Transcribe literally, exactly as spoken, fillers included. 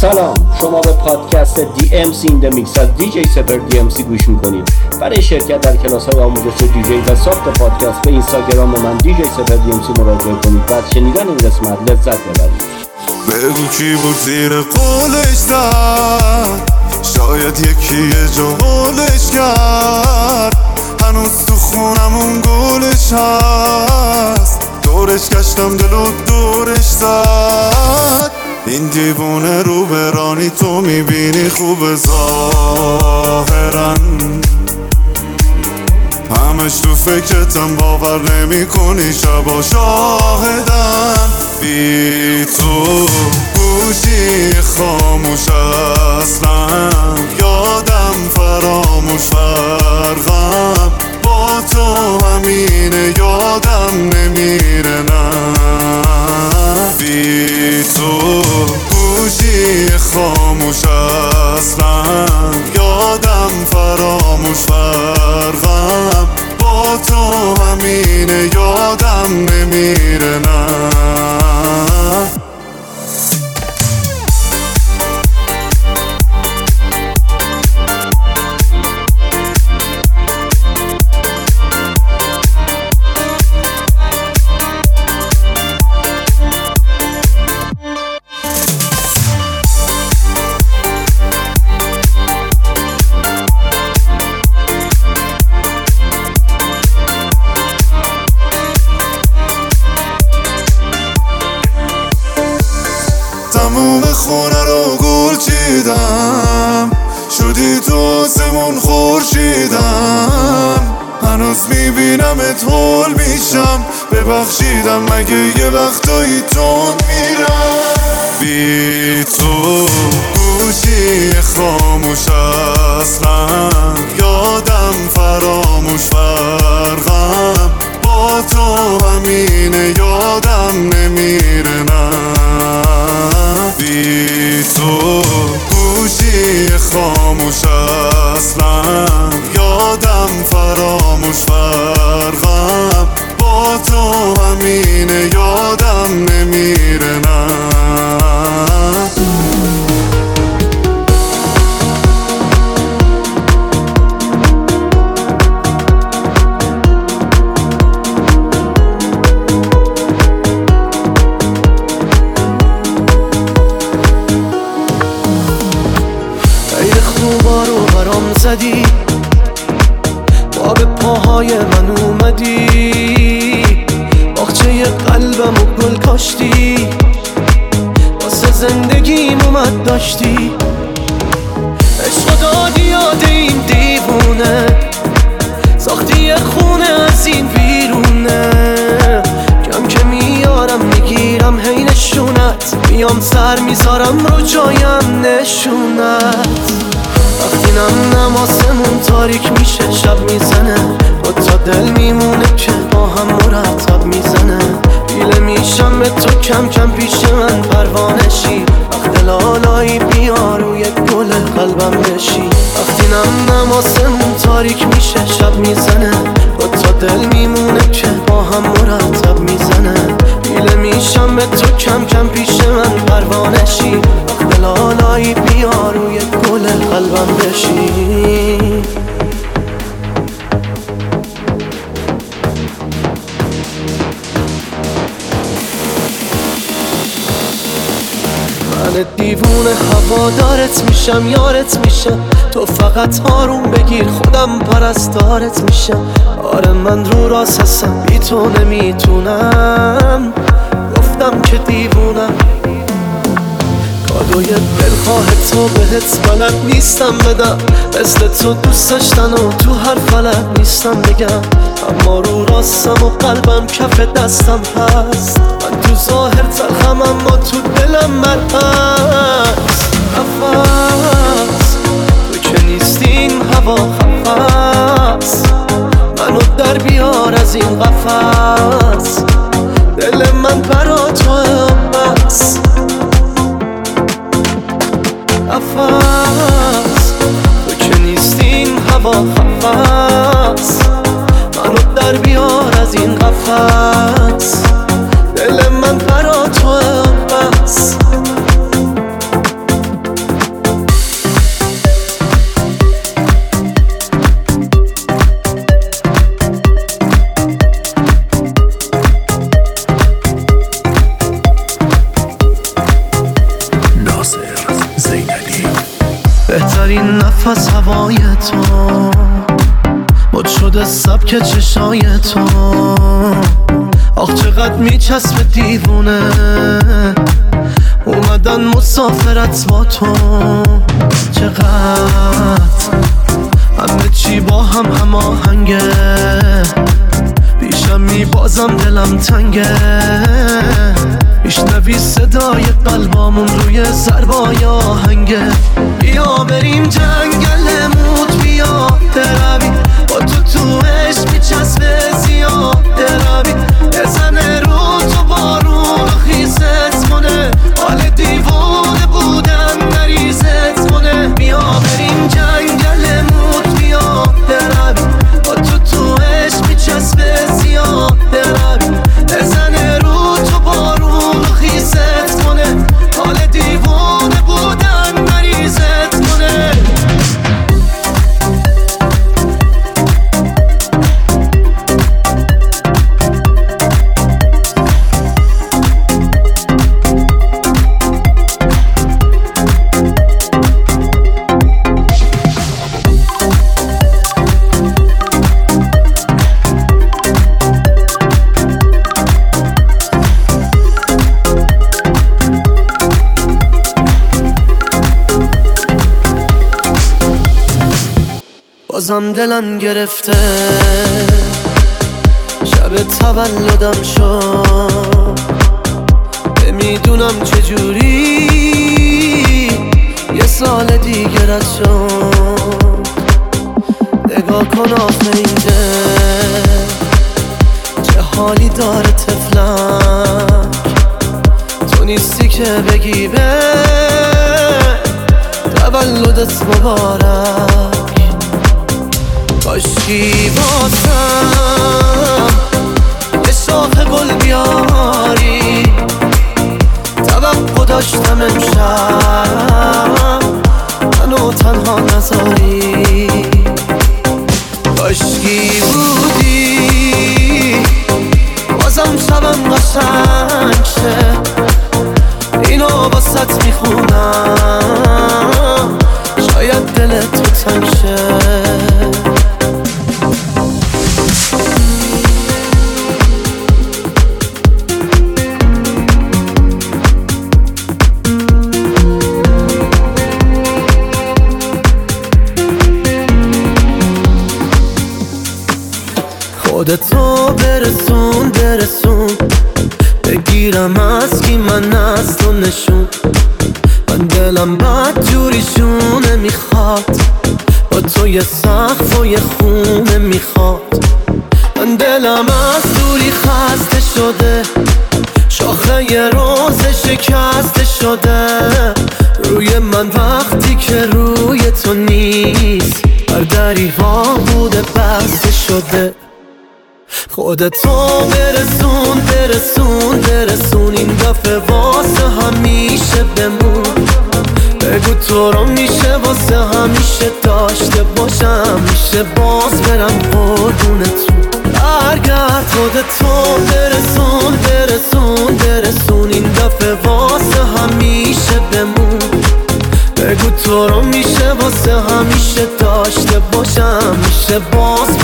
سلام، شما به پادکست دی ام سی این د میکس از دی جی سپر دی ام سی گوش میکنید. برای شرکت در کلاس‌های آموزش دی جی و ساخت پادکست به اینستاگرام من دی جی سپر دی ام سی مراجعه کنید و از شنیدن این قسمت لذت ببرید. بگو کی بود زیر قولش زد، شاید یکی یه جا قولش کرد، هنوز تو خونمون گلش هست، دورش گشتم دلو دورش زد. این دیوونه رو برانی تو میبینی خوب ظاهرن، همش تو فکرتم باور نمی کنی شبا شاهدن. بی تو گوشی خاموش اصلا، یادم فراموش فرقم با تو همینه، یادم نمیره نه. بی تو گوشی خاموش اصلا، یادم فراموش فرقم با تو همینه، یادم نمیره نه. تموم خونه رو گل چیدم، شدی تو آسمون خورشیدم، هنوز میبینمت هول میشم، ببخشیدم مگه یه وقتایی تند میرم. بی تو گوشی خاموش اصلا، یادم فراموش فرقم با تو همینه، یادم نمیره نه. بی تو گوشی خاموش اصلا، یادم فراموش فرقم با تو همینه، یادم نمیره نه. زدی با به پاهای من اومدی، باغچه قلبم و گل کاشتی، واسه زندگیم اومد داشتی، عشق دادی یاد این دیوونه، ساختی یه خونه از این بیرونه، کم که میارم میگیرم هی نشونت، میام سر میذارم رو جایم نشونت. وقتی نم نم آسمون تاریک میشه شب میزنه، با تا دل میمونه که با هم مرتب میزنه، بیله میشم به تو کم کم پیش من پروانشی، وقت لالایی بیا روی گل قلبم بشی. وقتی نم نم آسمون تاریک میشه شب میزنه، با تا دل میمونه که با هم مرتب میزنه، بیله میشم به تو کم کم پیش من پروانشی، وقت لالایی بیا روی گل قلبم بشی. من دیوونه هوادارت میشم، یارت میشم، تو فقط آروم بگیر خودم پرستارت میشم. آره من رو راست هستم، بی تو نمیتونم، گفتم که دیوونم، کادوی دلخواه تو بهت بلد نیستم بدم، مثل تو دوست داشتن و تو هر فلک نیستم بگم، اما رو راستم و قلبم کف دستم هست، من تو ظاهر تلخم اما تو دلم مرهست. نفس تو که نیستی این هوا خفست، منو در بیار از این قفس، دل من برا تو بس. نفس تو که نیستی این هوا خفست، منو در بیار از این قفس، دل من برا تو بس. بهترین نفس هوای تو، مد شده سبک چشای تو. آخ چقدر میچسبه دیوونه اومدن مسافرت با تو. چقدر همه چی با هم هماهنگه، پیشم میبازم دلم تنگه. میشنوی صدای قلبامون روی ضربای آهنگه. بیا بریم جنگلمون، بیا بروی با تو تو عشق میچسبه زیاده روی. بزنه رو تو بارون خیزت کنه، حال دیوانه بودن نریزت کنه. بیا بریم جنگلمون، بیا بروی با تو تو عشق میچسبه زیاده روی. بزنه رو تو بارون خیزت کنه، حال دیوانه بودن نریزت کنه. بازم دلم گرفته، شب تولدم شد. نمیدونم چجوری یه سال دیگه رد شد. نگاه کن آخه این دل چه حالی داره طفلک. تو نیستی که بگی به تولدت مبارک. کاشکی واسم یه شاخ گل بیاری، توقع داشتم امشب منو تنها نذاری. کاشکی بودی بازم شبم قشنگ شه، اینو واسط میخونم شاید دلت تو تنگ شه. خودتو برسون برسون، بگیرم از کی من از تو نشون. من دلم بد جوریشونه میخواد، با تو یه سقف و یه خونه میخواد. من دلم از دوری خسته شده، شاخه یه روز شکسته شده. روی من وقتی که روی تو نیست، هر دریوا بوده بسته شده. خودتو برسون برسون برسون، این دفعه واسه همیشه بمون. بگو تو رو میشه واسه همیشه داشته باشم، میشه باز برم قربونتون. برگرد خودتو برسون برسون برسون، این دفعه واسه همیشه بمون. بگو تو رو میشه واسه همیشه داشته باشم، میشه باز